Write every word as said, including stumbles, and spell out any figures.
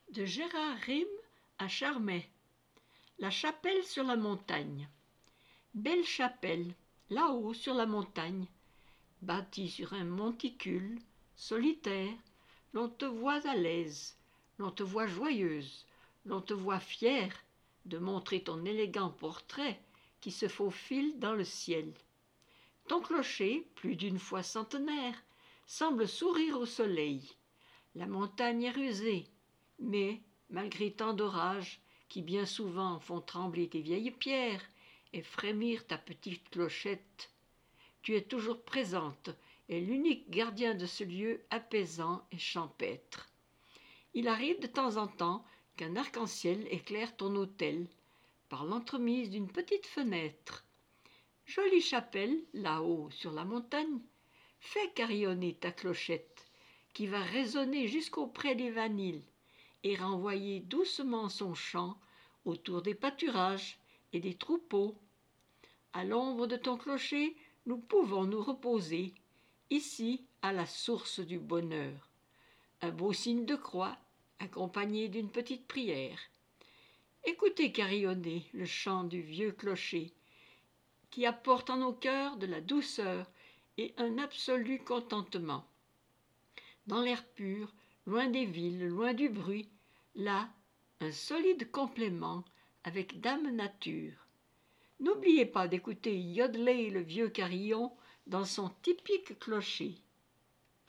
De Gérard Rime à Charmey. La chapelle sur la montagne. Belle chapelle, là-haut sur la montagne, bâtie sur un monticule, solitaire, l'on te voit à l'aise, l'on te voit joyeuse, l'on te voit fière de montrer ton élégant portrait qui se faufile dans le ciel. Ton clocher, plus d'une fois centenaire, semble sourire au soleil. La montagne est rusée, mais, malgré tant d'orages qui bien souvent font trembler tes vieilles pierres et frémir ta petite clochette, tu es toujours présente et l'unique gardien de ce lieu apaisant et champêtre. Il arrive de temps en temps qu'un arc-en-ciel éclaire ton autel par l'entremise d'une petite fenêtre. Jolie chapelle, là-haut sur la montagne, fais carillonner ta clochette, qui va résonner jusqu'auprès des vanils et renvoyer doucement son chant autour des pâturages et des troupeaux. À l'ombre de ton clocher, nous pouvons nous reposer, ici à la source du bonheur. Un beau signe de croix, accompagné d'une petite prière. Écoutez carillonner le chant du vieux clocher, qui apporte en nos cœurs de la douceur et un absolu contentement. Dans l'air pur, loin des villes, loin du bruit, là, un solide complément avec Dame Nature. N'oubliez pas d'écouter yodeler le vieux carillon dans son typique clocher.